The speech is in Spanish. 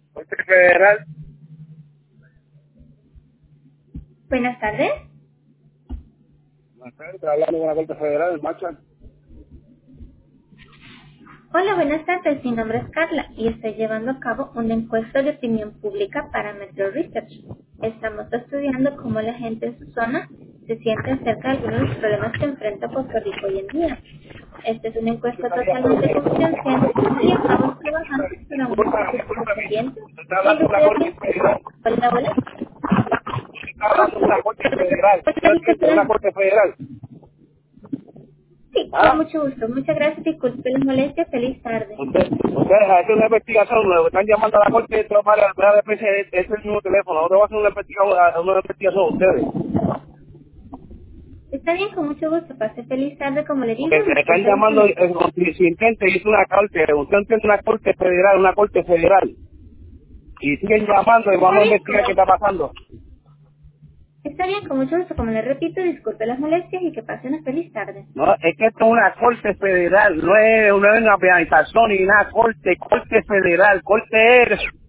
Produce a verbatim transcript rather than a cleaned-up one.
Corte Federal. Buenas tardes. Buenas tardes, estoy hablando con la Corte Federal en marcha. Hola, buenas tardes. Mi nombre es Carla y estoy llevando a cabo una encuesta de opinión pública para Metro Research. Estamos estudiando cómo la gente en su zona se siente acerca de algunos de los problemas que enfrenta Puerto Rico hoy en día. Esta es una encuesta totalmente confidencial y estamos trabajando para un Disculpa, estatus disculpa, independiente usted está en hablando lo con la que Corte Federal. hola, hola. Usted está hablando con la Corte Federal. Hola, Usted entiende, una disculpe. Corte Federal. Sí, con ¿Ah? mucho gusto. Muchas gracias. Disculpe la molestia. Feliz tarde. Usted, ustedes hacen una investigación, me están llamando a la Corte esto para para la defensa, ese es el mismo teléfono. Ahora voy a hacer una investigación, una investigación a ustedes. Está bien, con mucho gusto. Pase feliz tarde, como le digo, Porque y me están disculpe la llamando, eh, molestia. si, si intenta, hizo una corte, usted entiende una Corte Federal, una Corte Federal. Y siguen llamando y Está vamos a bien, investigar qué como, está pasando. está bien, con mucho gusto. Como le repito, disculpe las molestias y que pase una feliz tarde. No, es que esto es una corte federal, no es, no es una organización ni una corte, corte federal, corte es